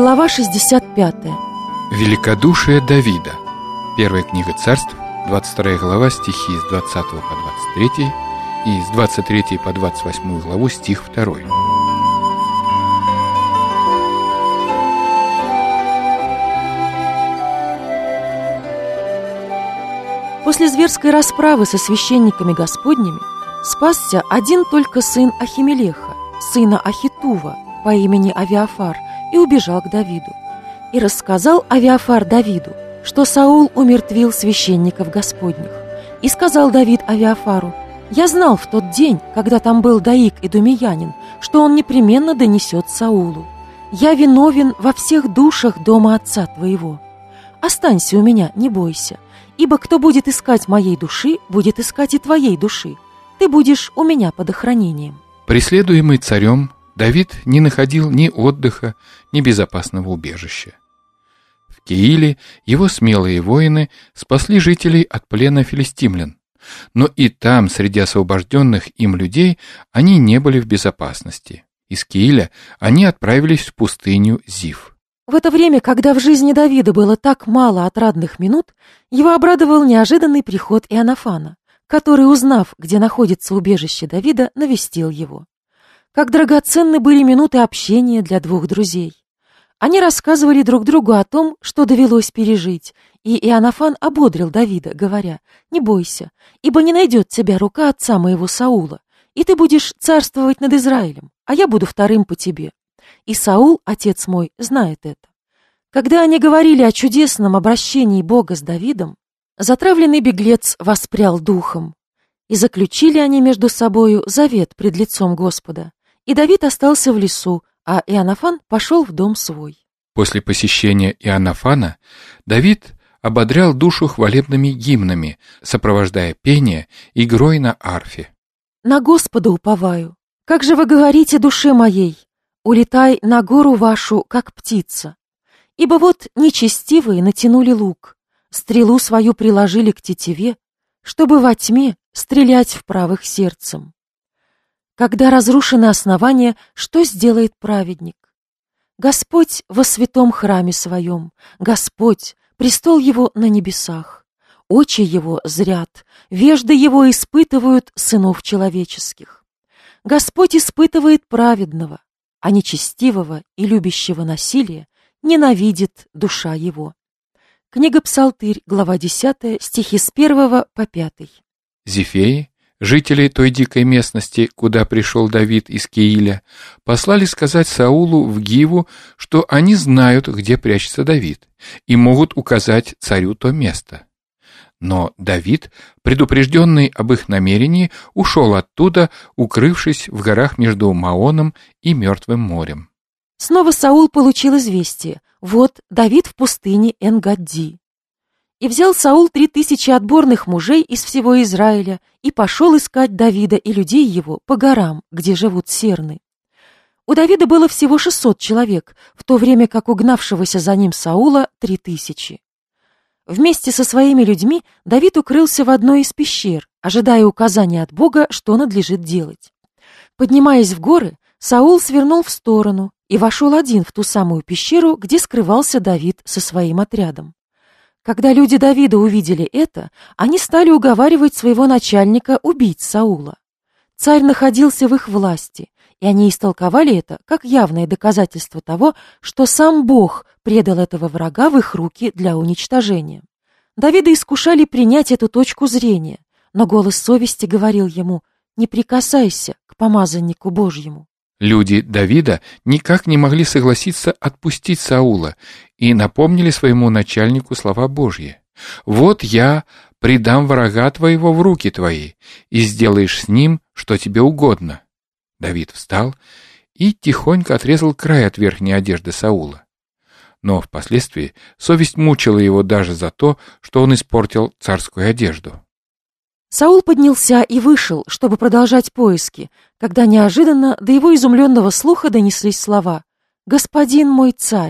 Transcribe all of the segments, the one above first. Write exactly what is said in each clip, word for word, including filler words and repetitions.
Глава шестьдесят пятая. Великодушие Давида. Первая книга Царств, двадцать вторая глава, стихи с двадцатого по двадцать третий и с двадцать третьего по двадцать восьмую главу, стих второй. После зверской расправы со священниками Господними спасся один только сын Ахимелеха, сына Ахитува по имени Авиафар, и убежал к Давиду. И рассказал Авиафар Давиду, что Саул умертвил священников Господних. И сказал Давид Авиафару: «Я знал в тот день, когда там был Доик Идумеянин, что он непременно донесет Саулу. Я виновен во всех душах дома отца твоего. Останься у меня, не бойся, ибо кто будет искать моей души, будет искать и твоей души. Ты будешь у меня под охранением». Преследуемый царем, Давид не находил ни отдыха, ни безопасного убежища. В Кеиле его смелые воины спасли жителей от плена филистимлян, но и там, среди освобожденных им людей, они не были в безопасности. Из Кеиля они отправились в пустыню Зиф. В это время, когда в жизни Давида было так мало отрадных минут, его обрадовал неожиданный приход Иоаннафана, который, узнав, где находится убежище Давида, навестил его. Как драгоценны были минуты общения для двух друзей. Они рассказывали друг другу о том, что довелось пережить, и Иоаннафан ободрил Давида, говоря: «Не бойся, ибо не найдет тебя рука отца моего Саула, и ты будешь царствовать над Израилем, а я буду вторым по тебе. И Саул, отец мой, знает это». Когда они говорили о чудесном обращении Бога с Давидом, затравленный беглец воспрял духом, и заключили они между собою завет пред лицом Господа. И Давид остался в лесу, а Иоаннафан пошел в дом свой. После посещения Иоаннафана Давид ободрял душу хвалебными гимнами, сопровождая пение игрой на арфе. «На Господа уповаю. Как же вы говорите душе моей, улетай на гору вашу, как птица. Ибо вот нечестивые натянули лук, стрелу свою приложили к тетиве, чтобы во тьме стрелять в правых сердцем. Когда разрушены основания, что сделает праведник? Господь во святом храме своем, Господь, престол его на небесах. Очи его зрят, вежды его испытывают сынов человеческих. Господь испытывает праведного, а нечестивого и любящего насилия ненавидит душа его». Книга Псалтырь, глава десятая, стихи с первого по пятый. Зифеи, жители той дикой местности, куда пришел Давид из Кеиля, послали сказать Саулу в Гиву, что они знают, где прячется Давид, и могут указать царю то место. Но Давид, предупрежденный об их намерении, ушел оттуда, укрывшись в горах между Маоном и Мертвым морем. Снова Саул получил известие: вот Давид в пустыне Эн-Гадди. И взял Саул три тысячи отборных мужей из всего Израиля и пошел искать Давида и людей его по горам, где живут серны. У Давида было всего шестьсот человек, в то время как угнавшегося за ним Саула три тысячи. Вместе со своими людьми Давид укрылся в одной из пещер, ожидая указания от Бога, что надлежит делать. Поднимаясь в горы, Саул свернул в сторону и вошел один в ту самую пещеру, где скрывался Давид со своим отрядом. Когда люди Давида увидели это, они стали уговаривать своего начальника убить Саула. Царь находился в их власти, и они истолковали это как явное доказательство того, что сам Бог предал этого врага в их руки для уничтожения. Давида искушали принять эту точку зрения, но голос совести говорил ему: «Не прикасайся к помазаннику Божьему». Люди Давида никак не могли согласиться отпустить Саула и напомнили своему начальнику слова Божьи: «Вот я предам врага твоего в руки твои, и сделаешь с ним, что тебе угодно». Давид встал и тихонько отрезал край от верхней одежды Саула. Но впоследствии совесть мучила его даже за то, что он испортил царскую одежду. Саул поднялся и вышел, чтобы продолжать поиски, когда неожиданно до его изумленного слуха донеслись слова: «Господин мой царь».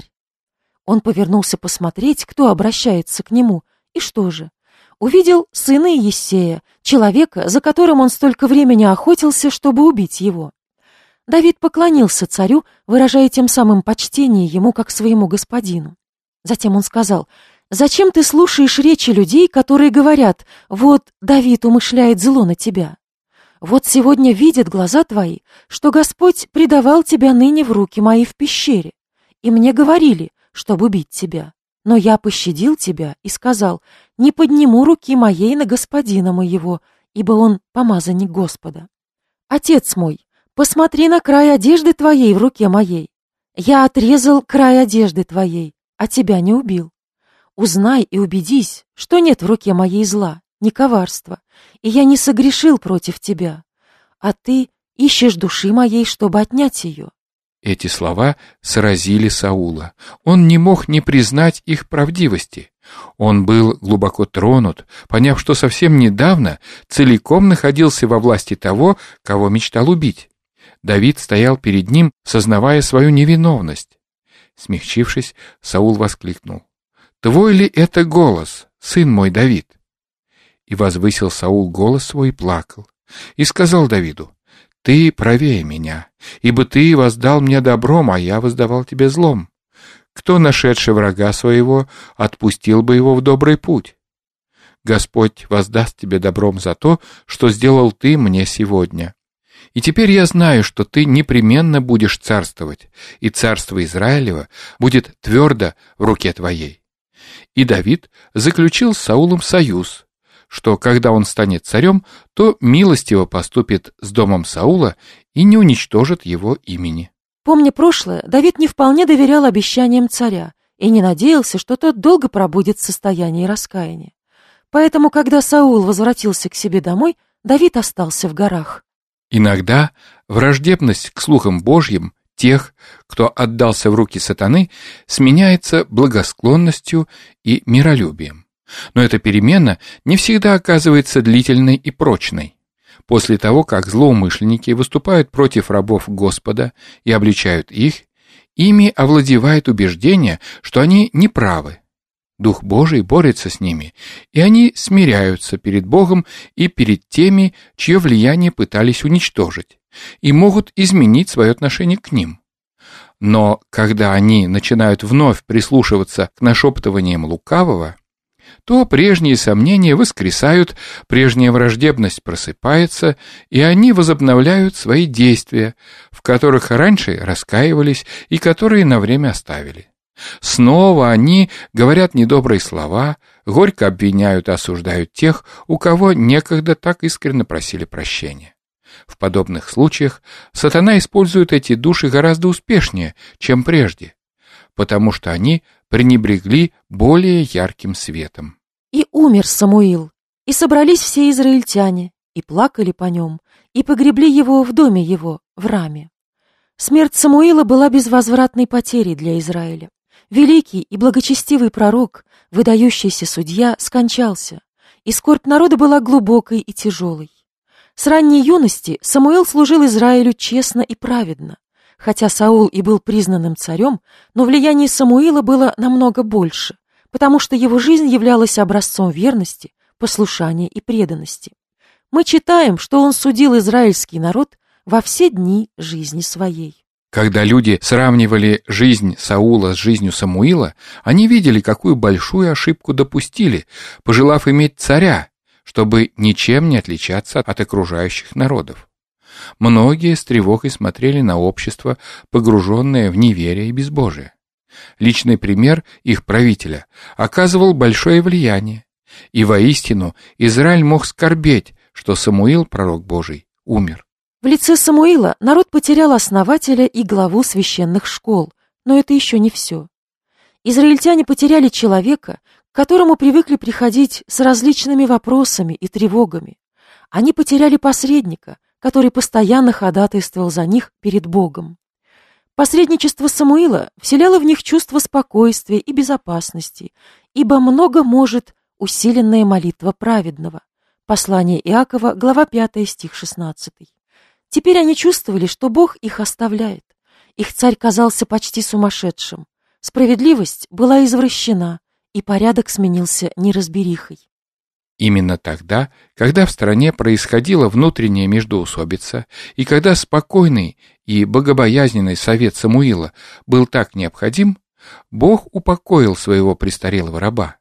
Он повернулся посмотреть, кто обращается к нему, и что же? Увидел сына Иессея, человека, за которым он столько времени охотился, чтобы убить его. Давид поклонился царю, выражая тем самым почтение ему как своему господину. Затем он сказал: «Зачем ты слушаешь речи людей, которые говорят: вот Давид умышляет зло на тебя? Вот сегодня видят глаза твои, что Господь предавал тебя ныне в руки мои в пещере, и мне говорили, чтобы убить тебя. Но я пощадил тебя и сказал: не подниму руки моей на господина моего, ибо он помазанник Господа. Отец мой, посмотри на край одежды твоей в руке моей. Я отрезал край одежды твоей, а тебя не убил. Узнай и убедись, что нет в руке моей зла, ни коварства, и я не согрешил против тебя, а ты ищешь души моей, чтобы отнять ее». Эти слова сразили Саула. Он не мог не признать их правдивости. Он был глубоко тронут, поняв, что совсем недавно целиком находился во власти того, кого мечтал убить. Давид стоял перед ним, сознавая свою невиновность. Смягчившись, Саул воскликнул: «Твой ли это голос, сын мой Давид?» И возвысил Саул голос свой и плакал, и сказал Давиду: «Ты правее меня, ибо ты воздал мне добром, а я воздавал тебе злом. Кто, нашедший врага своего, отпустил бы его в добрый путь? Господь воздаст тебе добром за то, что сделал ты мне сегодня. И теперь я знаю, что ты непременно будешь царствовать, и царство Израилева будет твердо в руке твоей». И Давид заключил с Саулом союз, что, когда он станет царем, то милостиво поступит с домом Саула и не уничтожит его имени. Помня прошлое, Давид не вполне доверял обещаниям царя и не надеялся, что тот долго пробудет в состоянии раскаяния. Поэтому, когда Саул возвратился к себе домой, Давид остался в горах. Иногда враждебность к слухам Божьим тех, кто отдался в руки сатаны, сменяется благосклонностью и миролюбием. Но эта перемена не всегда оказывается длительной и прочной. После того, как злоумышленники выступают против рабов Господа и обличают их, ими овладевает убеждение, что они неправы. Дух Божий борется с ними, и они смиряются перед Богом и перед теми, чье влияние пытались уничтожить, и могут изменить свое отношение к ним. Но когда они начинают вновь прислушиваться к нашептываниям лукавого, то прежние сомнения воскресают, прежняя враждебность просыпается, и они возобновляют свои действия, в которых раньше раскаивались и которые на время оставили. Снова они говорят недобрые слова, горько обвиняют и осуждают тех, у кого некогда так искренне просили прощения. В подобных случаях сатана использует эти души гораздо успешнее, чем прежде, потому что они пренебрегли более ярким светом. И умер Самуил, и собрались все израильтяне, и плакали по нем, и погребли его в доме его, в Раме. Смерть Самуила была безвозвратной потерей для Израиля. Великий и благочестивый пророк, выдающийся судья, скончался, и скорбь народа была глубокой и тяжелой. С ранней юности Самуил служил Израилю честно и праведно. Хотя Саул и был признанным царем, но влияние Самуила было намного больше, потому что его жизнь являлась образцом верности, послушания и преданности. Мы читаем, что он судил израильский народ во все дни жизни своей. Когда люди сравнивали жизнь Саула с жизнью Самуила, они видели, какую большую ошибку допустили, пожелав иметь царя, чтобы ничем не отличаться от окружающих народов. Многие с тревогой смотрели на общество, погруженное в неверие и безбожие. Личный пример их правителя оказывал большое влияние, и воистину Израиль мог скорбеть, что Самуил, пророк Божий, умер. В лице Самуила народ потерял основателя и главу священных школ, но это еще не все. Израильтяне потеряли человека, к которому привыкли приходить с различными вопросами и тревогами. Они потеряли посредника, который постоянно ходатайствовал за них перед Богом. Посредничество Самуила вселяло в них чувство спокойствия и безопасности, ибо много может усиленная молитва праведного. Послание Иакова, глава пятая, стих шестнадцатый. Теперь они чувствовали, что Бог их оставляет. Их царь казался почти сумасшедшим. Справедливость была извращена, и порядок сменился неразберихой. Именно тогда, когда в стране происходила внутренняя междоусобица, и когда спокойный и богобоязненный совет Самуила был так необходим, Бог упокоил своего престарелого раба.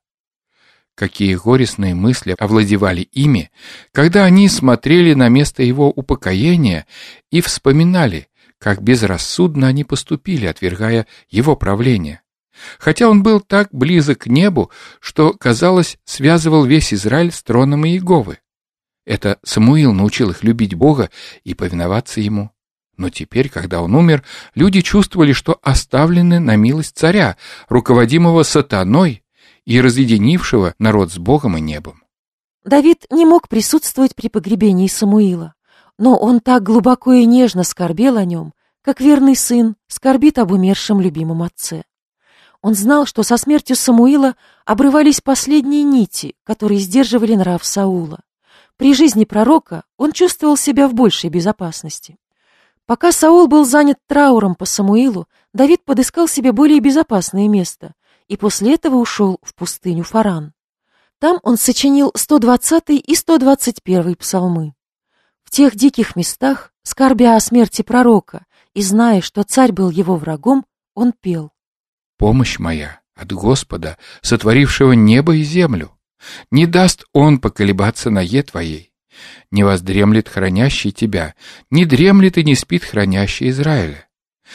Какие горестные мысли овладевали ими, когда они смотрели на место его упокоения и вспоминали, как безрассудно они поступили, отвергая его правление. Хотя он был так близок к небу, что, казалось, связывал весь Израиль с троном Иеговы. Это Самуил научил их любить Бога и повиноваться ему. Но теперь, когда он умер, люди чувствовали, что оставлены на милость царя, руководимого сатаной и разъединившего народ с Богом и небом. Давид не мог присутствовать при погребении Самуила, но он так глубоко и нежно скорбел о нем, как верный сын скорбит об умершем любимом отце. Он знал, что со смертью Самуила обрывались последние нити, которые сдерживали нрав Саула. При жизни пророка он чувствовал себя в большей безопасности. Пока Саул был занят трауром по Самуилу, Давид подыскал себе более безопасное место и после этого ушел в пустыню Фаран. Там он сочинил сто двадцатый и сто двадцать первый псалмы. В тех диких местах, скорбя о смерти пророка и зная, что царь был его врагом, он пел: «Помощь моя от Господа, сотворившего небо и землю. Не даст Он поколебаться ноге твоей. Не воздремлет хранящий тебя, не дремлет и не спит хранящий Израиля.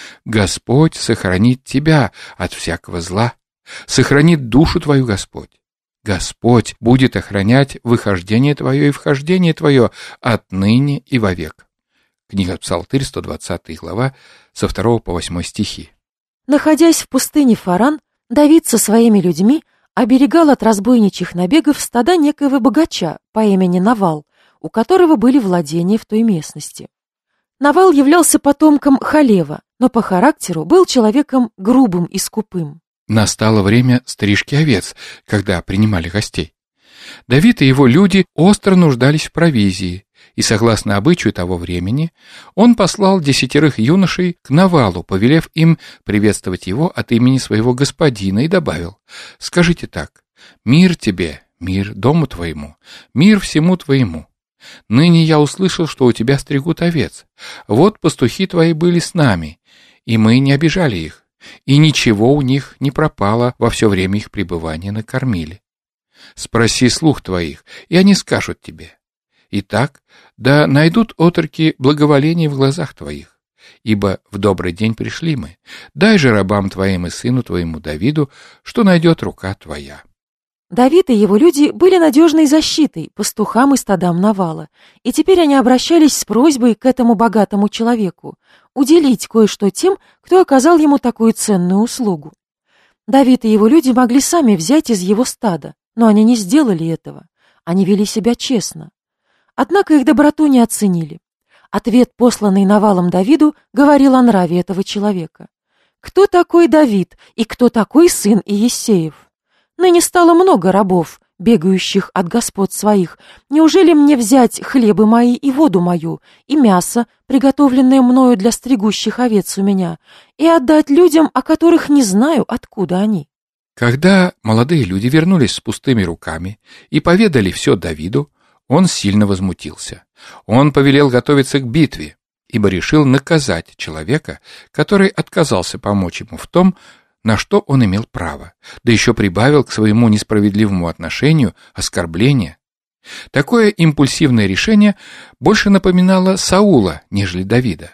Господь сохранит тебя от всякого зла, сохранит душу твою Господь. Господь будет охранять выхождение твое и вхождение твое отныне и вовек». Книга Псалтырь, сто двадцатая глава, со второго по восьмой стихи. Находясь в пустыне Фаран, Давид со своими людьми оберегал от разбойничьих набегов стада некоего богача по имени Навал, у которого были владения в той местности. Навал являлся потомком Халева, но по характеру был человеком грубым и скупым. Настало время стрижки овец, когда принимали гостей. Давид и его люди остро нуждались в провизии, и, согласно обычаю того времени, он послал десятерых юношей к Навалу, повелев им приветствовать его от имени своего господина, и добавил: «Скажите так: мир тебе, мир дому твоему, мир всему твоему. Ныне я услышал, что у тебя стригут овец. Вот пастухи твои были с нами, и мы не обижали их, и ничего у них не пропало во все время их пребывания на кормиле. Спроси слуг твоих, и они скажут тебе. Итак, да найдут отроки благоволение в глазах твоих, ибо в добрый день пришли мы. Дай же рабам твоим и сыну твоему Давиду, что найдет рука твоя». Давид и его люди были надежной защитой пастухам и стадам Навала, и теперь они обращались с просьбой к этому богатому человеку уделить кое-что тем, кто оказал ему такую ценную услугу. Давид и его люди могли сами взять из его стада, но они не сделали этого. Они вели себя честно. Однако их доброту не оценили. Ответ, посланный Навалом Давиду, говорил о нраве этого человека. Кто такой Давид и кто такой сын Иессеев? Ныне стало много рабов, бегающих от господ своих. Неужели мне взять хлебы мои и воду мою, и мясо, приготовленное мною для стригущих овец у меня, и отдать людям, о которых не знаю, откуда они?» Когда молодые люди вернулись с пустыми руками и поведали все Давиду, он сильно возмутился. Он повелел готовиться к битве, ибо решил наказать человека, который отказался помочь ему в том, на что он имел право, да еще прибавил к своему несправедливому отношению оскорбление. Такое импульсивное решение больше напоминало Саула, нежели Давида.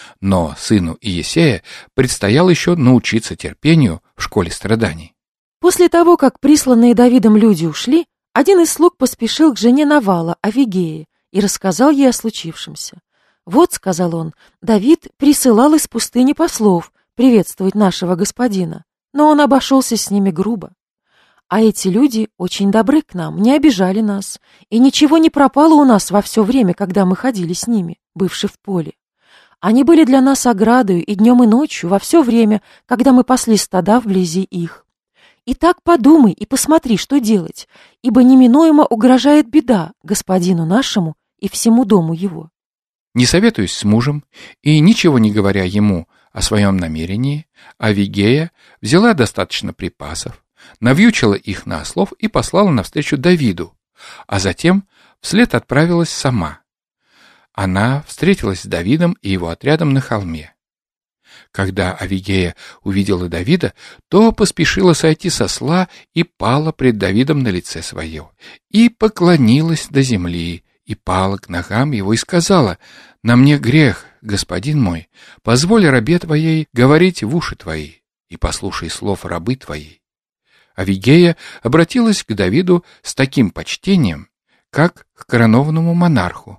Но сыну Иессея предстояло еще научиться терпению в школе страданий. После того, как присланные Давидом люди ушли, один из слуг поспешил к жене Навала, Авигее, и рассказал ей о случившемся. «Вот, — сказал он, — Давид присылал из пустыни послов приветствовать нашего господина, но он обошелся с ними грубо. А эти люди очень добры к нам, не обижали нас, и ничего не пропало у нас во все время, когда мы ходили с ними, бывши в поле. Они были для нас оградою и днем, и ночью, во все время, когда мы пасли стада вблизи их. Итак, подумай и посмотри, что делать, ибо неминуемо угрожает беда господину нашему и всему дому его». Не советуясь с мужем и ничего не говоря ему о своем намерении, Авигея взяла достаточно припасов, навьючила их на ослов и послала навстречу Давиду, а затем вслед отправилась сама. Она встретилась с Давидом и его отрядом на холме. Когда Авигея увидела Давида, то поспешила сойти со осла и пала пред Давидом на лице свое, и поклонилась до земли, и пала к ногам его, и сказала: «На мне грех, господин мой, позволь рабе твоей говорить в уши твои, и послушай слов рабы твоей». Авигея обратилась к Давиду с таким почтением, как к коронованному монарху.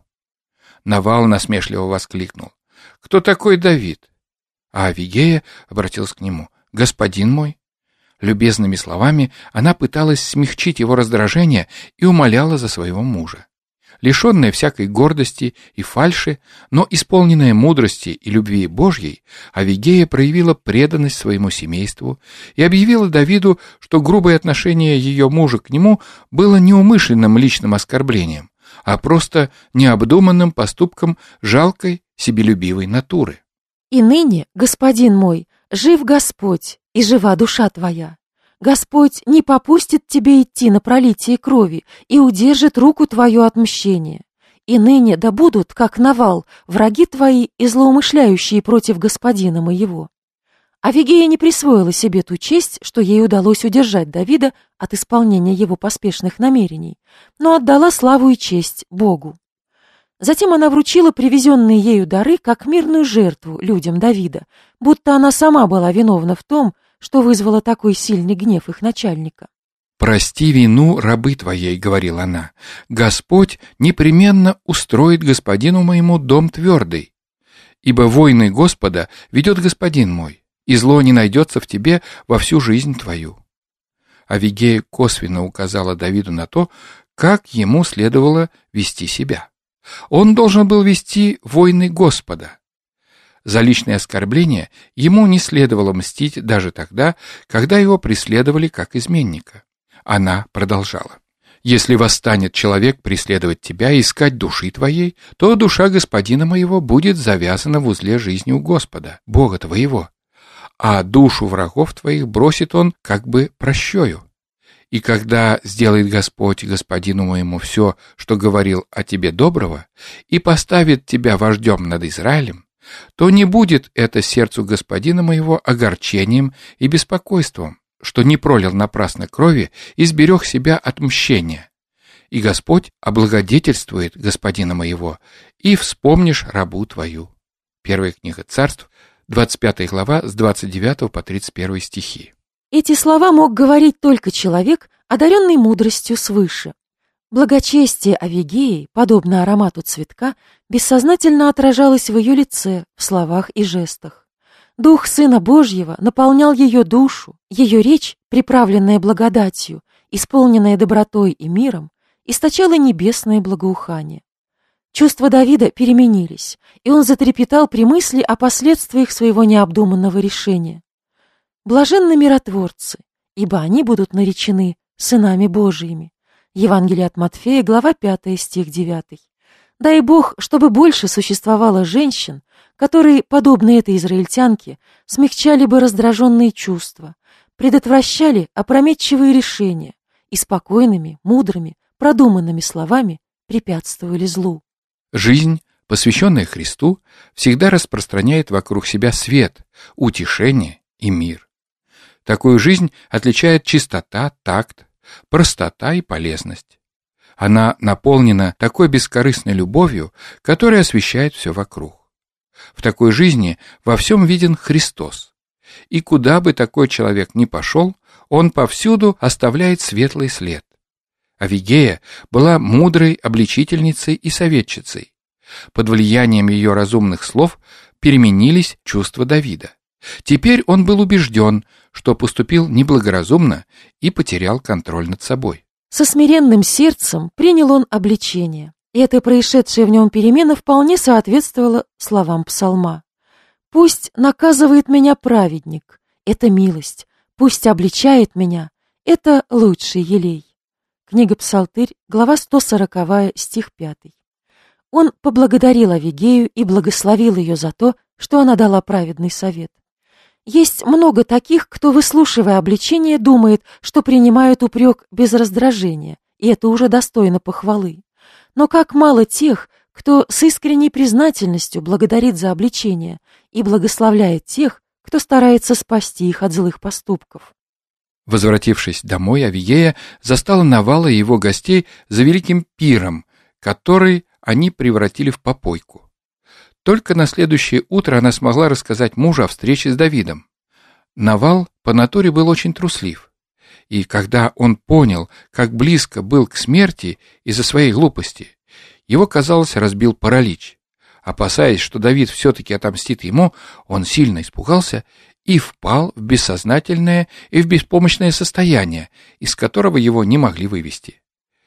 Навал насмешливо воскликнул: «Кто такой Давид?» А Авигея обратилась к нему: «Господин мой». Любезными словами она пыталась смягчить его раздражение и умоляла за своего мужа. Лишенная всякой гордости и фальши, но исполненная мудрости и любви Божьей, Авигея проявила преданность своему семейству и объявила Давиду, что грубое отношение ее мужа к нему было неумышленным личным оскорблением, а просто необдуманным поступком жалкой, себелюбивой натуры. «И ныне, господин мой, жив Господь, и жива душа твоя. Господь не попустит тебе идти на пролитие крови и удержит руку твою от мщения. И ныне да будут, как Навал, враги твои и злоумышляющие против господина моего». Авигея не присвоила себе ту честь, что ей удалось удержать Давида от исполнения его поспешных намерений, но отдала славу и честь Богу. Затем она вручила привезенные ею дары как мирную жертву людям Давида, будто она сама была виновна в том, что вызвало такой сильный гнев их начальника. «Прости вину рабы твоей», — говорила она, — «Господь непременно устроит господину моему дом твердый, ибо войны Господа ведет господин мой, и зло не найдется в тебе во всю жизнь твою». Авигея косвенно указала Давиду на то, как ему следовало вести себя. Он должен был вести войны Господа. За личные оскорбления ему не следовало мстить даже тогда, когда его преследовали как изменника. Она продолжала: «Если восстанет человек преследовать тебя и искать души твоей, то душа господина моего будет завязана в узле жизни у Господа, Бога твоего, а душу врагов твоих бросит он как бы прощою. И когда сделает Господь господину моему все, что говорил о тебе доброго, и поставит тебя вождем над Израилем, то не будет это сердцу господина моего огорчением и беспокойством, что не пролил напрасно крови и сберег себя от мщения. И Господь облагодетельствует господина моего, и вспомнишь рабу твою». Первая книга Царств, двадцать пятая глава, с двадцать девятого по тридцать первый стихи. Эти слова мог говорить только человек, одаренный мудростью свыше. Благочестие Авигеи, подобно аромату цветка, бессознательно отражалось в ее лице, в словах и жестах. Дух Сына Божьего наполнял ее душу, ее речь, приправленная благодатью, исполненная добротой и миром, источала небесное благоухание. Чувства Давида переменились, и он затрепетал при мысли о последствиях своего необдуманного решения. «Блаженны миротворцы, ибо они будут наречены сынами Божиими». Евангелие от Матфея, глава пятая, стих девятый. Дай Бог, чтобы больше существовало женщин, которые, подобно этой израильтянке, смягчали бы раздраженные чувства, предотвращали опрометчивые решения и спокойными, мудрыми, продуманными словами препятствовали злу. Жизнь, посвященная Христу, всегда распространяет вокруг себя свет, утешение и мир. Такую жизнь отличает чистота, такт, простота и полезность. Она наполнена такой бескорыстной любовью, которая освещает все вокруг. В такой жизни во всем виден Христос. И куда бы такой человек ни пошел, он повсюду оставляет светлый след. Авигея была мудрой обличительницей и советчицей. Под влиянием ее разумных слов переменились чувства Давида. Теперь он был убежден, что поступил неблагоразумно и потерял контроль над собой. Со смиренным сердцем принял он обличение, и эта происшедшая в нем перемена вполне соответствовала словам псалма. «Пусть наказывает меня праведник, это милость, пусть обличает меня, это лучший елей». Книга Псалтырь, глава сто сороковая, стих пятый. Он поблагодарил Авигею и благословил ее за то, что она дала праведный совет. Есть много таких, кто, выслушивая обличение, думает, что принимают упрек без раздражения и это уже достойно похвалы. Но как мало тех, кто с искренней признательностью благодарит за обличение и благословляет тех, кто старается спасти их от злых поступков. Возвратившись домой, Авигея застала Навала и его гостей за великим пиром, который они превратили в попойку. Только на следующее утро она смогла рассказать мужу о встрече с Давидом. Навал по натуре был очень труслив, и когда он понял, как близко был к смерти из-за своей глупости, его, казалось, разбил паралич. Опасаясь, что Давид все-таки отомстит ему, он сильно испугался и впал в бессознательное и в беспомощное состояние, из которого его не могли вывести.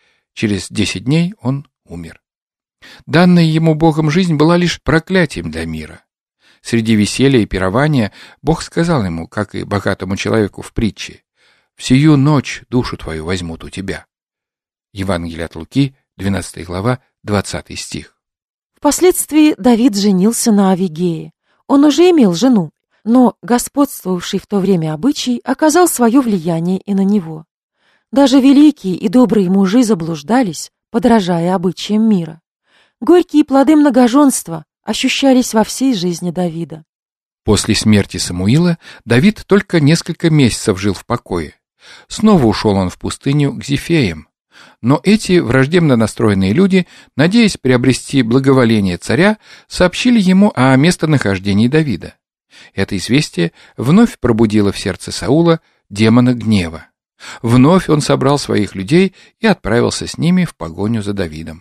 Через десять дней он умер. Данная ему Богом жизнь была лишь проклятием для мира. Среди веселья и пирования Бог сказал ему, как и богатому человеку в притче: «В сию ночь душу твою возьмут у тебя». Евангелие от Луки, двенадцатая глава, двадцатый стих. Впоследствии Давид женился на Авигее. Он уже имел жену, но господствовавший в то время обычай оказал свое влияние и на него. Даже великие и добрые мужи заблуждались, подражая обычаям мира. Горькие плоды многоженства ощущались во всей жизни Давида. После смерти Самуила Давид только несколько месяцев жил в покое. Снова ушел он в пустыню к Зефеям. Но эти враждебно настроенные люди, надеясь приобрести благоволение царя, сообщили ему о местонахождении Давида. Это известие вновь пробудило в сердце Саула демона гнева. Вновь он собрал своих людей и отправился с ними в погоню за Давидом.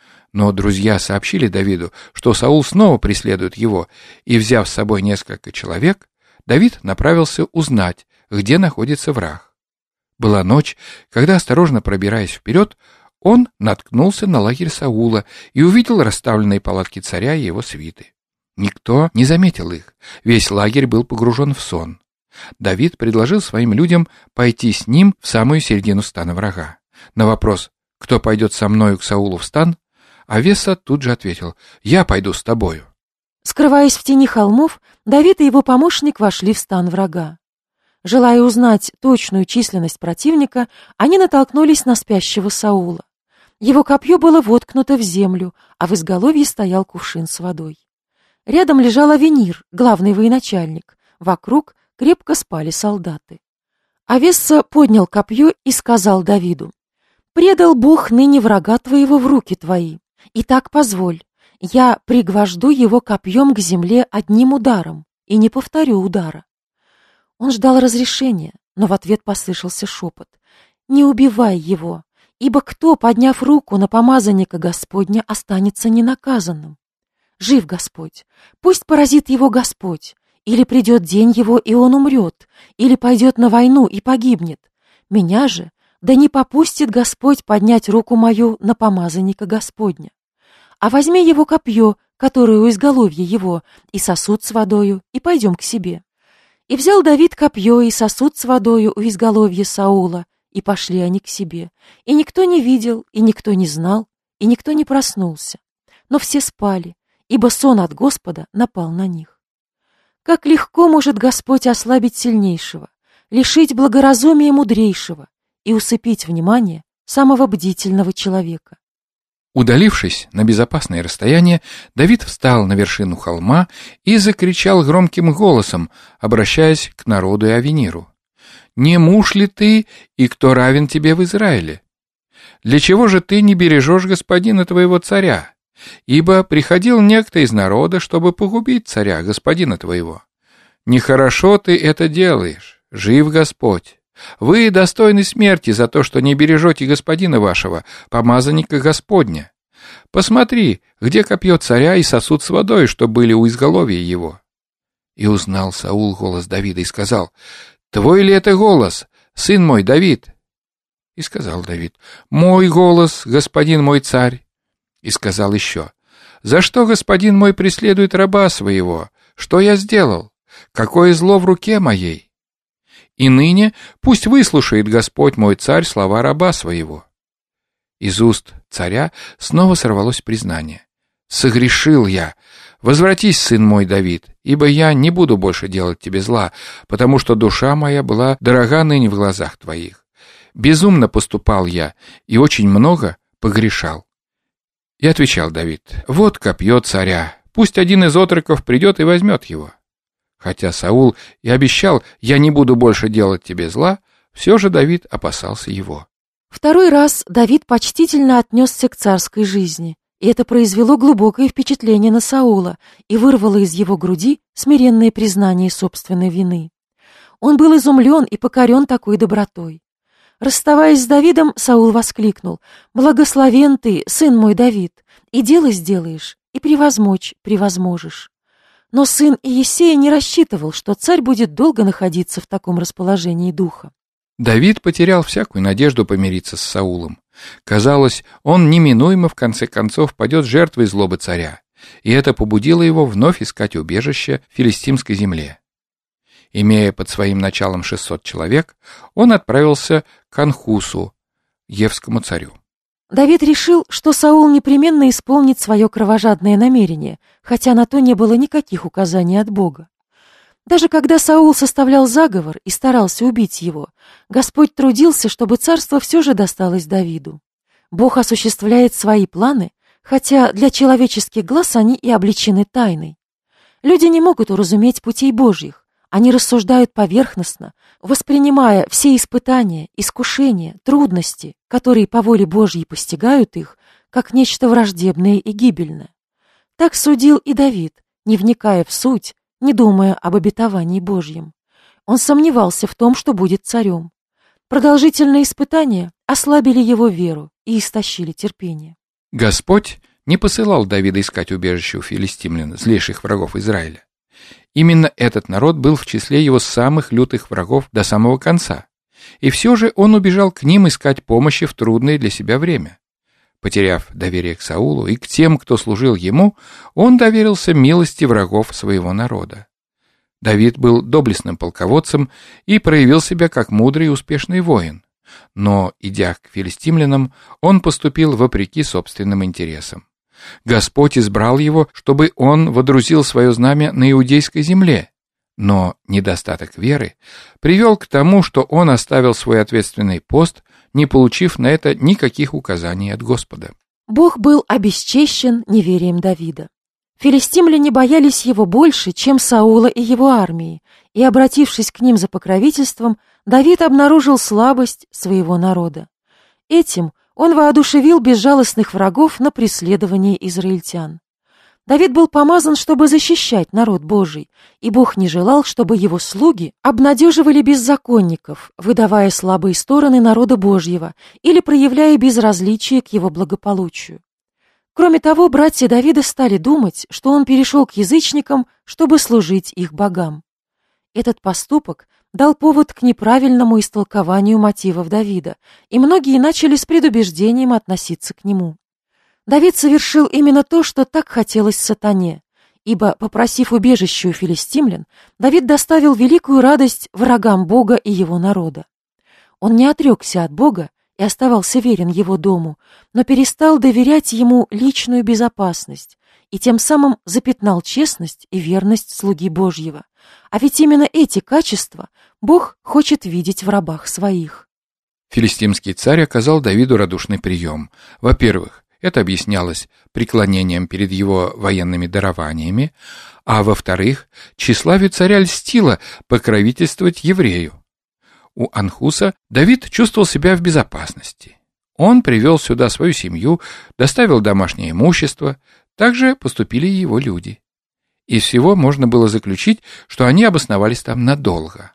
Но друзья сообщили Давиду, что Саул снова преследует его, и, взяв с собой несколько человек, Давид направился узнать, где находится враг. Была ночь, когда, осторожно пробираясь вперед, он наткнулся на лагерь Саула и увидел расставленные палатки царя и его свиты. Никто не заметил их, весь лагерь был погружен в сон. Давид предложил своим людям пойти с ним в самую середину стана врага. На вопрос «Кто пойдет со мною к Саулу в стан?», Авеса тут же ответил: «Я пойду с тобою». Скрываясь в тени холмов, Давид и его помощник вошли в стан врага. Желая узнать точную численность противника, они натолкнулись на спящего Саула. Его копье было воткнуто в землю, а в изголовье стоял кувшин с водой. Рядом лежал Авенир, главный военачальник. Вокруг крепко спали солдаты. Авесса поднял копье и сказал Давиду: «Предал Бог ныне врага твоего в руки твои. Итак, позволь, я пригвожду его копьем к земле одним ударом и не повторю удара». Он ждал разрешения, но в ответ послышался шепот: «Не убивай его, ибо кто, подняв руку на помазанника Господня, останется ненаказанным? Жив Господь, пусть поразит его Господь, или придет день его, и он умрет, или пойдет на войну и погибнет. Меня же да не попустит Господь поднять руку мою на помазанника Господня. А возьми его копье, которое у изголовья его, и сосуд с водою, и пойдем к себе». И взял Давид копье и сосуд с водою у изголовья Саула, и пошли они к себе. И никто не видел, и никто не знал, и никто не проснулся. Но все спали, ибо сон от Господа напал на них. Как легко может Господь ослабить сильнейшего, лишить благоразумия мудрейшего и усыпить внимание самого бдительного человека. Удалившись на безопасное расстояние, Давид встал на вершину холма и закричал громким голосом, обращаясь к народу и Авениру: «Не муж ли ты, и кто равен тебе в Израиле? Для чего же ты не бережешь господина твоего царя? Ибо приходил некто из народа, чтобы погубить царя, господина твоего. Нехорошо ты это делаешь, жив Господь. Вы достойны смерти за то, что не бережете господина вашего, помазанника Господня. Посмотри, где копье царя и сосуд с водой, что были у изголовья его». И узнал Саул голос Давида и сказал: «Твой ли это голос, сын мой Давид?» И сказал Давид: «Мой голос, господин мой царь». И сказал еще: «За что господин мой преследует раба своего? Что я сделал? Какое зло в руке моей? И ныне пусть выслушает Господь мой царь слова раба своего». Из уст царя снова сорвалось признание: «Согрешил я. Возвратись, сын мой Давид, ибо я не буду больше делать тебе зла, потому что душа моя была дорога ныне в глазах твоих. безумно поступал я и очень много погрешал». И отвечал Давид: «Вот копье царя, пусть один из отроков придет и возьмет его». Хотя Саул и обещал: «Я не буду больше делать тебе зла», все же Давид опасался его. Второй раз Давид почтительно отнесся к царской жизни, и это произвело глубокое впечатление на Саула и вырвало из его груди смиренное признание собственной вины. Он был изумлен и покорен такой добротой. Расставаясь с Давидом, Саул воскликнул: «Благословен ты, сын мой Давид, и дело сделаешь, и превозмочь превозможешь». Но сын Иессея не рассчитывал, что царь будет долго находиться в таком расположении духа. Давид потерял всякую надежду помириться с Саулом. Казалось, он неминуемо в конце концов падет жертвой злобы царя, и это побудило его вновь искать убежище в филистимской земле. Имея под своим началом шестьсот человек, он отправился к Анхусу, Евскому царю. Давид решил, что Саул непременно исполнит свое кровожадное намерение, хотя на то не было никаких указаний от Бога. Даже когда Саул составлял заговор и старался убить его, Господь трудился, чтобы царство все же досталось Давиду. Бог осуществляет свои планы, хотя для человеческих глаз они и облечены тайной. Люди не могут уразуметь путей Божьих. Они рассуждают поверхностно, воспринимая все испытания, искушения, трудности, которые по воле Божьей постигают их, как нечто враждебное и гибельное. Так судил и Давид, не вникая в суть, не думая об обетовании Божьем. Он сомневался в том, что будет царем. Продолжительные испытания ослабили его веру и истощили терпение. Господь не посылал Давида искать убежище у филистимлян, злейших врагов Израиля. Именно этот народ был в числе его самых лютых врагов до самого конца. И все же он убежал к ним искать помощи в трудное для себя время. Потеряв доверие к Саулу и к тем, кто служил ему, он доверился милости врагов своего народа. Давид был доблестным полководцем и проявил себя как мудрый и успешный воин. Но, идя к филистимлянам, он поступил вопреки собственным интересам. Господь избрал его, чтобы он водрузил свое знамя на иудейской земле. Но недостаток веры привел к тому, что он оставил свой ответственный пост, не получив на это никаких указаний от Господа. Бог был обесчещен неверием Давида. Филистимляне боялись его больше, чем Саула и его армии, и, обратившись к ним за покровительством, Давид обнаружил слабость своего народа. Этим он воодушевил безжалостных врагов на преследование израильтян. Давид был помазан, чтобы защищать народ Божий, и Бог не желал, чтобы его слуги обнадеживали беззаконников, выдавая слабые стороны народа Божьего или проявляя безразличие к его благополучию. Кроме того, братья Давида стали думать, что он перешел к язычникам, чтобы служить их богам. Этот поступок дал повод к неправильному истолкованию мотивов Давида, и многие начали с предубеждением относиться к нему. Давид совершил именно то, что так хотелось сатане, ибо, попросив убежище у филистимлян, Давид доставил великую радость врагам Бога и его народа. Он не отрекся от Бога и оставался верен его дому, но перестал доверять ему личную безопасность и тем самым запятнал честность и верность слуги Божьего. А ведь именно эти качества Бог хочет видеть в рабах своих. Филистимский царь оказал Давиду радушный прием. Во-первых, это объяснялось преклонением перед его военными дарованиями, а во-вторых, тщеславие царя льстило покровительствовать еврею. У Анхуса Давид чувствовал себя в безопасности. Он привел сюда свою семью, доставил домашнее имущество, также поступили и его люди. Из всего можно было заключить, что они обосновались там надолго.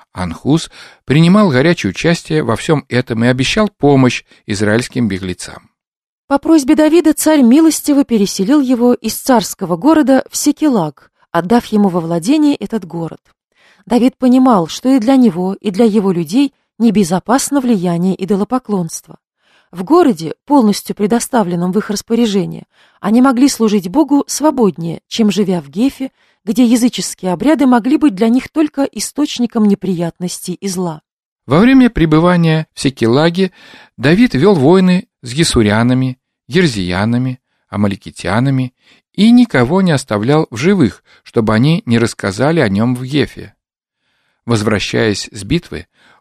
Анхус принимал горячее участие во всем этом и обещал помощь израильским беглецам. По просьбе Давида царь милостиво переселил его из царского города в Сикелаг, отдав ему во владение этот город. Давид понимал, что и для него, и для его людей небезопасно влияние идолопоклонства. В городе, полностью предоставленном в их распоряжение, они могли служить Богу свободнее, чем живя в Гефе, где языческие обряды могли быть для них только источником неприятностей и зла. Во время пребывания в Сикелаге Давид вел войны с гесурянами, ерзиянами, амаликитянами и никого не оставлял в живых, чтобы они не рассказали о нем в Гефе. Возвращаясь с битвы,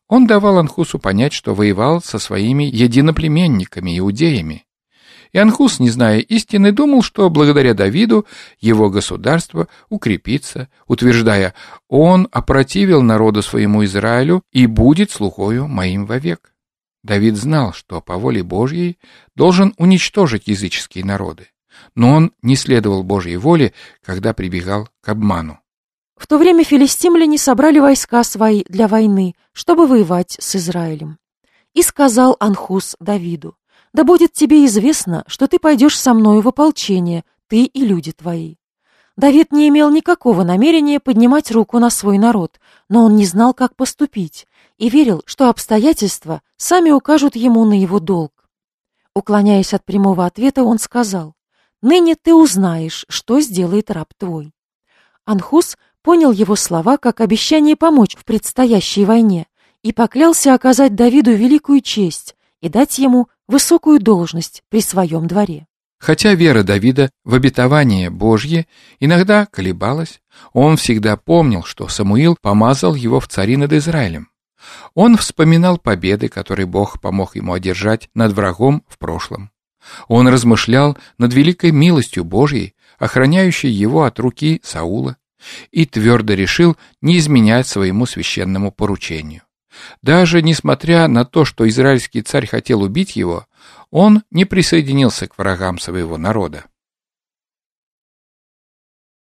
Он давал Анхусу понять, что воевал со своими единоплеменниками, иудеями. И Анхус, не зная истины, думал, что благодаря Давиду его государство укрепится, утверждая: «Он опротивил народу своему Израилю и будет слугою моим вовек». Давид знал, что по воле Божьей должен уничтожить языческие народы, но он не следовал Божьей воле, когда прибегал к обману. В то время филистимляне собрали войска свои для войны, чтобы воевать с Израилем. И сказал Анхус Давиду: «Да будет тебе известно, что ты пойдешь со мною в ополчение, ты и люди твои». Давид не имел никакого намерения поднимать руку на свой народ, но он не знал, как поступить, и верил, что обстоятельства сами укажут ему на его долг. Уклоняясь от прямого ответа, он сказал: «Ныне ты узнаешь, что сделает раб твой». Анхус понял его слова как обещание помочь в предстоящей войне и поклялся оказать Давиду великую честь и дать ему высокую должность при своем дворе. Хотя вера Давида в обетование Божье иногда колебалась, он всегда помнил, что Самуил помазал его в цари над Израилем. Он вспоминал победы, которые Бог помог ему одержать над врагом в прошлом. Он размышлял над великой милостью Божьей, охраняющей его от руки Саула, и твердо решил не изменять своему священному поручению. Даже несмотря на то, что израильский царь хотел убить его, он не присоединился к врагам своего народа.